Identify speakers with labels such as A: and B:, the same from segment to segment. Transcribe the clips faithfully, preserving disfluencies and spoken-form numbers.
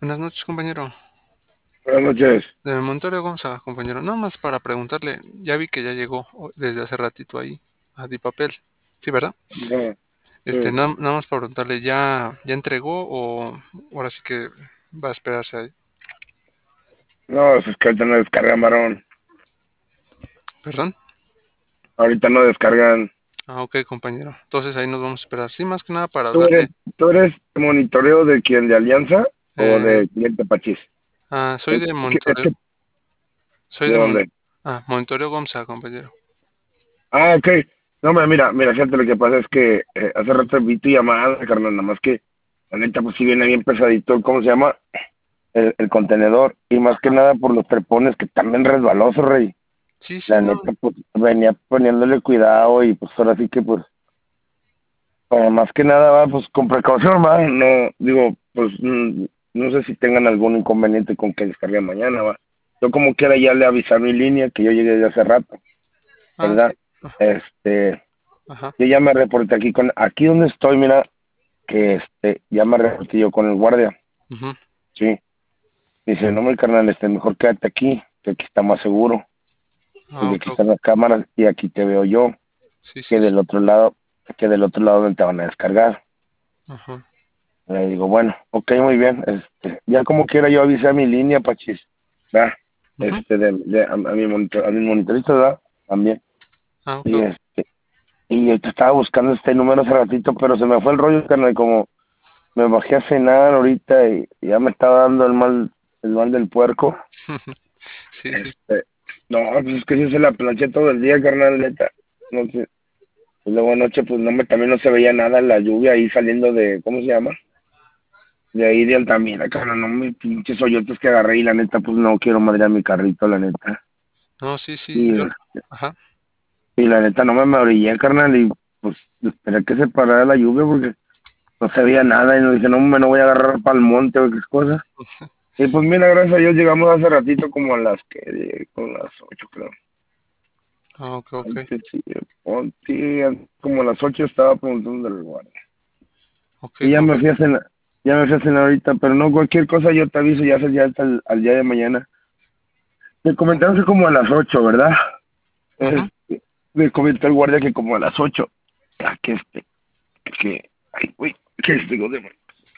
A: Buenas noches, compañero.
B: Buenas noches.
A: De Montorio Gonza, compañero. Nada más para preguntarle, ya vi que ya llegó o- desde hace ratito ahí a Dipapel. Sí, ¿verdad?
B: No,
A: Este,
B: sí.
A: nada, nada más para preguntarle, ¿ya, ya entregó o ahora sí que va a esperarse ahí?
B: No, es que ahorita no descargan, varón.
A: ¿Perdón?
B: Ahorita no descargan.
A: Ah, ok, compañero. Entonces ahí nos vamos a esperar. Sí, más que nada para
B: ¿Tú eres,
A: hablarle.
B: tú eres monitoreo de quién? ¿De Alianza o
A: Eh,
B: de cliente Pachis?
A: ah, soy
B: Es
A: de
B: que, es
A: Montorio.
B: que,
A: Soy
B: ¿de
A: de Mon
B: dónde?
A: ah, Montorio Gonza, compañero.
B: Ah, ok. No, mira, mira, mira, gente, lo que pasa es que eh, hace rato vi tu llamada, carnal, nada más que, la neta, pues sí viene bien pesadito, ¿cómo se llama? El, el contenedor. Y más que
A: Ajá.
B: nada por los trepones que también resbalosos, rey.
A: Sí, sí,
B: La
A: no.
B: neta, pues venía poniéndole cuidado y pues ahora sí que, pues, Pues más que nada, va, pues con precaución, va. No, digo, pues mm, no sé si tengan algún inconveniente con que descargue mañana, va. Yo como quiera ya le avisé a mi línea que yo llegué de hace rato,
A: Ah,
B: ¿verdad?
A: sí. Ah,
B: Este,
A: ajá.
B: yo ya me reporté aquí con, aquí donde estoy, mira, que este, ya me reporté yo con el guardia,
A: Ujú.
B: sí. Dice, no, mi carnal, este, mejor quédate aquí, que aquí está más seguro,
A: Ah,
B: porque
A: ok,
B: aquí
A: ok.
B: están las cámaras y aquí te veo yo,
A: Sí,
B: que
A: sí, sí.
B: del otro lado, que del otro lado donde te van a descargar.
A: Ajá.
B: Le digo, bueno, ok, muy bien. Este, ya como quiera yo avisé a mi línea, Pachis, ¿verdad?
A: Ujú.
B: Este, de, de- a, a mi monitor, a mi monitorista, ¿verdad? También.
A: Ah, ok,
B: Y
A: ok.
B: este, y yo te estaba buscando este número hace ratito, pero se me fue el rollo, carnal, como me bajé a cenar ahorita y, y ya me estaba dando el mal, el mal del puerco.
A: Sí, sí.
B: Este, no, pues es que sí se la planché todo el día, carnal, neta. No sé. Y luego anoche, pues no me, también no se veía nada la lluvia ahí saliendo de, ¿cómo se llama? De ahí de Altamira, cara, no me pinches hoyotes que agarré y la neta, pues no quiero madrear mi carrito, la neta.
A: No, sí, sí.
B: Y,
A: Yo, ajá.
B: y la neta no me, me orillé, carnal, y pues esperé que se parara la lluvia porque no se veía nada y no dije, no, me no voy a agarrar para el monte o qué cosa. Y pues mira, gracias a Dios llegamos hace ratito como a las que, como a las ocho, creo.
A: Ah, ok, ok.
B: Antes sí, oh, sí, como a las ocho estaba preguntando del guardia.
A: Ok,
B: Y ya me fui a
A: compañero.
B: cenar, ya me fui a cenar ahorita, pero no, cualquier cosa yo te aviso ya, ya hasta el, al día de mañana. Me comentaron que como a las ocho, ¿verdad?
A: Ujú.
B: Este, me comentó el guardia que como a las ocho, ah, que este, que, ay, uy, que este, ¿cómo se llama?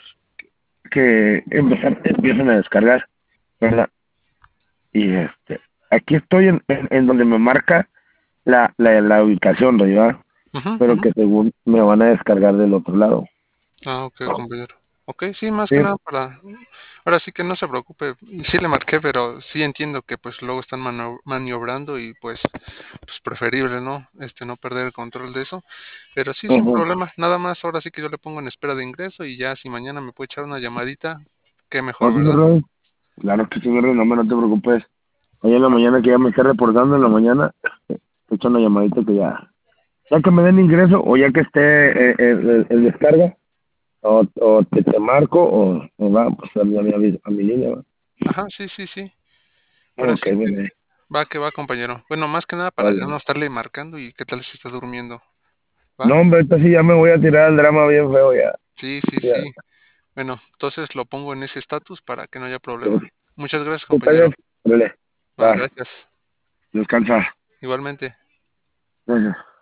B: Que empezar, empiezan a descargar, ¿verdad? Y este, aquí estoy en, en, en donde me marca la, la, la ubicación, ¿verdad?
A: Ujú,
B: Pero
A: ujú.
B: que según me van a descargar del otro lado.
A: Ah, ok, compañero. Ok, sí, más
B: Sí,
A: que nada para... Ahora sí que no se preocupe. Sí le marqué, pero sí entiendo que pues luego están mano- maniobrando y pues, pues preferible, ¿no? Este, no perder el control de eso. Pero sí, sin
B: ujú.
A: problema. Nada más, ahora sí que yo le pongo en espera de ingreso y ya si mañana me puede echar una llamadita, qué mejor,
B: Ok,
A: ¿verdad?
B: bro. Claro que sí, bro, no, me no te preocupes. Hoy en la mañana que ya me esté reportando, en la mañana, te echo una llamadita que ya, ya que me den ingreso o ya que esté eh, el, el- el descarga, o, o te, te marco o, o va pues a mi, a mi, a mi línea. Va.
A: Ajá, sí, sí, sí. Ahora
B: Ok,
A: sí que
B: bien.
A: va que va, compañero. Bueno, más que nada para ya no
B: Vale.
A: estarle marcando y qué tal si está durmiendo. ¿Va?
B: No, hombre, ahorita sí ya me voy a tirar el drama bien feo ya.
A: Sí, sí,
B: Ya.
A: sí. Bueno, entonces lo pongo en ese estatus para que no haya problema. Muchas gracias,
B: ¿Qué tal
A: compañero.
B: es? Órale,
A: Va,
B: va,
A: gracias.
B: descansa.
A: Igualmente.
B: Gracias.